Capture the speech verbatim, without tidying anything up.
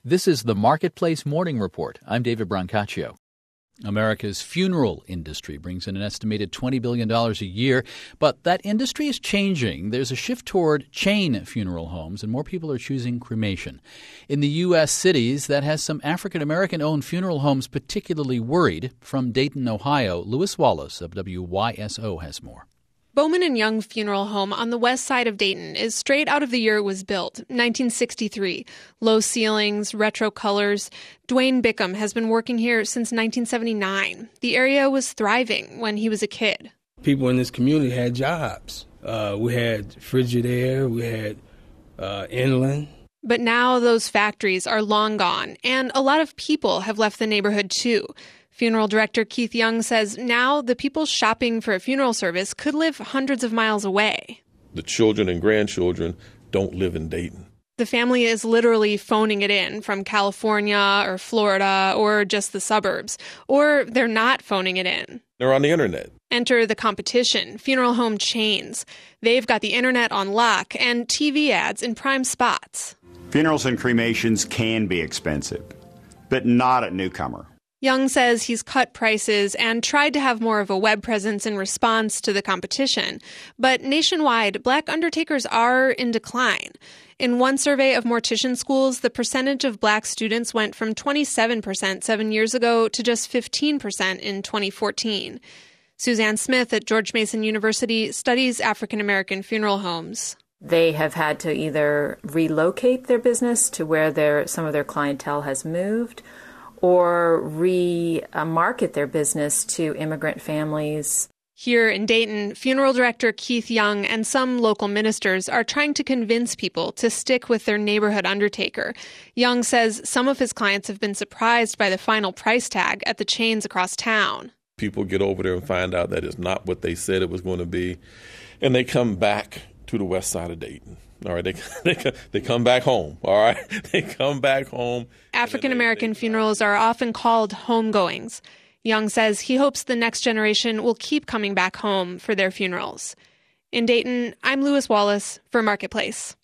This is the Marketplace Morning Report. I'm David Brancaccio. America's funeral industry brings in an estimated twenty billion dollars a year, but that industry is changing. There's a shift toward chain funeral homes, and more people are choosing cremation. In the U S cities, that has some African-American-owned funeral homes particularly worried. From Dayton, Ohio, Lewis Wallace of W Y S O has more. Bowman and Young Funeral Home on the west side of Dayton is straight out of the year it was built, nineteen sixty-three. Low ceilings, retro colors. Dwayne Bickham has been working here since nineteen seventy-nine. The area was thriving when he was a kid. People in this community had jobs. Uh, we had Frigidaire, we had uh, Inland. But now those factories are long gone, and a lot of people have left the neighborhood too. Funeral director Keith Young says now the people shopping for a funeral service could live hundreds of miles away. The children and grandchildren don't live in Dayton. The family is literally phoning it in from California or Florida or just the suburbs. Or they're not phoning it in. They're on the internet. Enter the competition, funeral home chains. They've got the internet on lock and T V ads in prime spots. Funerals and cremations can be expensive, but not at Newcomer. Young says he's cut prices and tried to have more of a web presence in response to the competition. But nationwide, black undertakers are in decline. In one survey of mortician schools, the percentage of black students went from twenty-seven percent seven years ago to just fifteen percent in twenty fourteen. Suzanne Smith at George Mason University studies African-American funeral homes. They have had to either relocate their business to where their, some of their clientele has moved, or re-market their business to immigrant families. Here in Dayton, funeral director Keith Young and some local ministers are trying to convince people to stick with their neighborhood undertaker. Young says some of his clients have been surprised by the final price tag at the chains across town. People get over there and find out that it's not what they said it was going to be, and they come back to the west side of Dayton. All right, they, they they come back home, all right? They come back home. African-American funerals are often called homegoings. Young says he hopes the next generation will keep coming back home for their funerals. In Dayton, I'm Lewis Wallace for Marketplace.